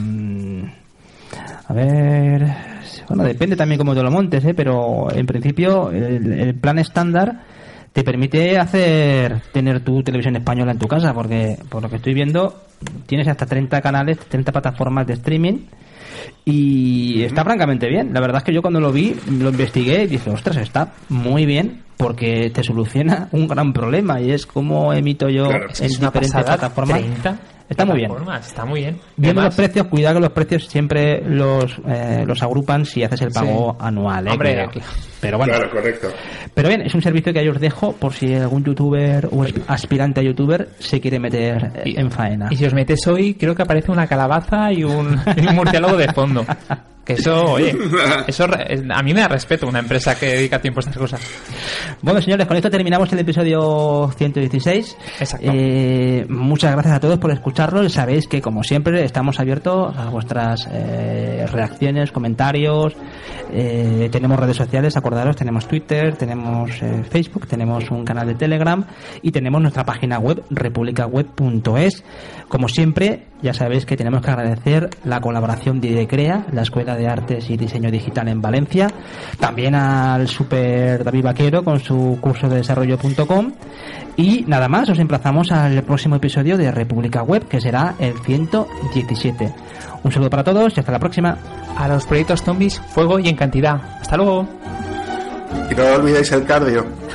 A ver, bueno, depende también cómo te lo montes, ¿eh? Pero en principio el, el plan estándar te permite hacer tener tu televisión española en tu casa, porque por lo que estoy viendo tienes hasta treinta canales, treinta plataformas de streaming y está francamente bien. La verdad es que yo cuando lo vi, lo investigué y dije, ostras, está muy bien, porque te soluciona un gran problema, y es cómo emito yo claro, en diferentes plataformas. treinta Está muy bien. Está muy bien. Viendo los precios, cuidado que los precios siempre los eh, los agrupan si haces el pago sí. anual. ¿eh? Hombre, pero bueno. Claro, correcto. Pero bien, es un servicio que ahí os dejo por si algún youtuber o aspirante a youtuber se quiere meter y, en faena. Y si os metes hoy, creo que aparece una calabaza y un, y un murciélago de fondo. Que eso, oye, eso a mí me da respeto una empresa que dedica tiempo a estas cosas. Bueno, señores, con esto terminamos el episodio ciento dieciséis. Exacto. Eh, muchas gracias a todos por escucharlo. Sabéis que, como siempre, estamos abiertos a vuestras eh, reacciones, comentarios. Eh, tenemos redes sociales, acordaros, tenemos Twitter, tenemos eh, Facebook, tenemos un canal de Telegram y tenemos nuestra página web, republicaweb punto es. Como siempre, ya sabéis que tenemos que agradecer la colaboración de IDECREA, la Escuela de Artes y Diseño Digital en Valencia, también al super David Vaquero con su curso de desarrollo punto com, y nada más, os emplazamos al próximo episodio de República Web, que será el ciento diecisiete. Un saludo para todos y hasta la próxima. A los proyectos zombies, fuego y en cantidad. Hasta luego. Y no olvidéis el cardio.